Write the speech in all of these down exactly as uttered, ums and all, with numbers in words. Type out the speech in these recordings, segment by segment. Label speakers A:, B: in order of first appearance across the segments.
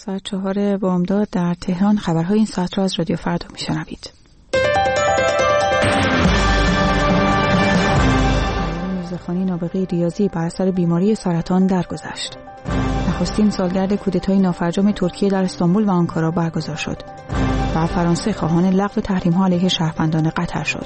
A: ساعت چهار بامداد در تهران. خبرهای این ساعت را از رادیو فردا میشنوید. میرزاخانی نابغه ریاضی بر اثر بیماری سرطان درگذشت. نخستین سالگرد کودتای نافرجام ترکیه در استانبول و آنکارا برگزار شد و فرانسه خواهان لغو تحریم‌ها علیه شهروندان قطر شد.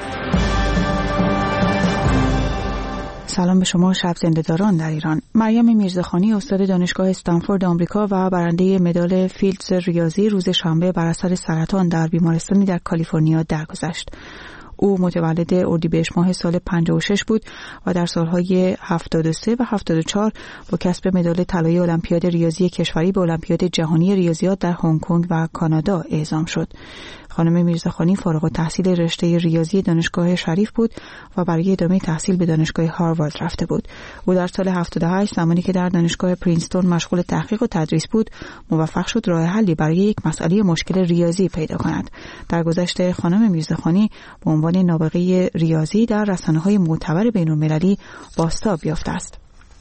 A: سلام به شما شب زنده‌داران در ایران. مریم میرزاخانی استاد دانشگاه استنفورد آمریکا و برنده مدال فیلدز ریاضی روز شنبه بر اثر سرطان در بیمارستانی در کالیفرنیا درگذشت. او متولد اردیبهشت ماه سال پنجاه و شش بود و در سالهای هفتاد و سه و هفتاد و چهار با کسب مدال طلای المپیاد ریاضی کشوری به المپیاد جهانی ریاضیات در هنگ کنگ و کانادا اعزام شد. خانم میرزاخانی فارغ التحصیل رشته ریاضی دانشگاه شریف بود و برای ادامه تحصیل به دانشگاه هاروارد رفته بود. او در سال هفتاد و هشت زمانی که در دانشگاه پرینستون مشغول تحقیق و تدریس بود، موفق شد راه حلی برای یک مسئله مشکل ریاضی پیدا کند. در گذشته خانم میرزاخانی به عنوان نابغه ریاضی در رسانه‌های معتبر بین‌المللی بازتاب یافته است.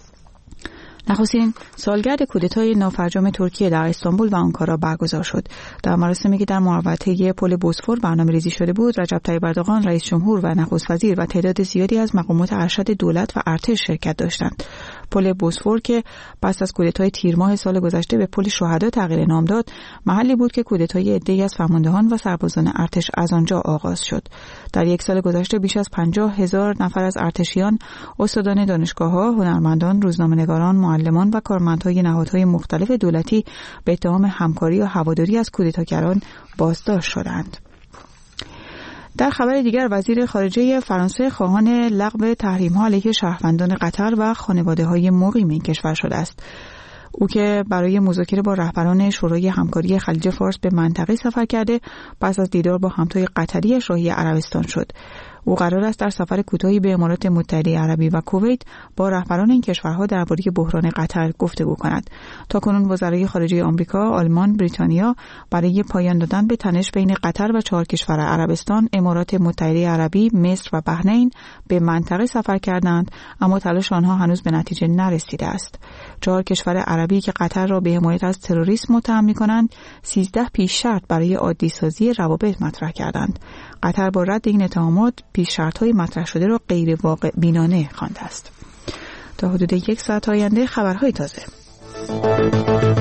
A: نخستین سالگرد کودتای نافرجام ترکیه در استانبول و آنکارا برگزار شد. در مراسمی که در محوطه پل بوسفور برنامه‌ریزی شده بود، رجب طیب اردوغان رئیس جمهور و نخست وزیر و تعداد زیادی از مقامات ارشد دولت و ارتش شرکت داشتند. پل بوسفور که پس از کودتای تیر ماه سال گذشته به پل شهدا تغییر نام داد، محلی بود که کودتای عده‌ای از فرماندهان و سربازان ارتش از آنجا آغاز شد. در یک سال گذشته بیش از پنجاه هزار نفر از ارتشیان، استادان دانشگاه‌ها، هنرمندان، روزنامه‌نگاران، معلمان و کارمندهای نهادهای مختلف دولتی به اتهام همکاری و هواداری از کودتاگران بازداشت شدند. در خبر دیگر، وزیر خارجه فرانسه خواهان لغو تحریم‌ها علیه شهروندان قطر و خانواده‌های مقیم این کشور شده است. او که برای مذاکره با رهبران شورای همکاری خلیج فارس به منطقه سفر کرده، پس از دیدار با همتای قطری شاهی عربستان شد. او قرار است در سفر کوتاهی به امارات متحده عربی و کویت با رهبران این کشورها درباره بحران قطر گفتگو کند. تاکنون وزرای خارجه آمریکا، آلمان، بریتانیا برای پایان دادن به تنش بین قطر و چهار کشور عربستان، امارات متحده عربی، مصر و بحرین به منطقه سفر کردند، اما تلاش آنها هنوز به نتیجه نرسیده است. چهار کشور عربی که قطر را به حمایت از تروریسم متهم می‌کنند، سیزده پیش شرط برای عادی سازی روابط مطرح کردند. قطر با رد این اتهامات پیش شرط‌های مطرح شده را غیر واقع بینانه خوانده است. تا حدود یک ساعت آینده خبرهای تازه.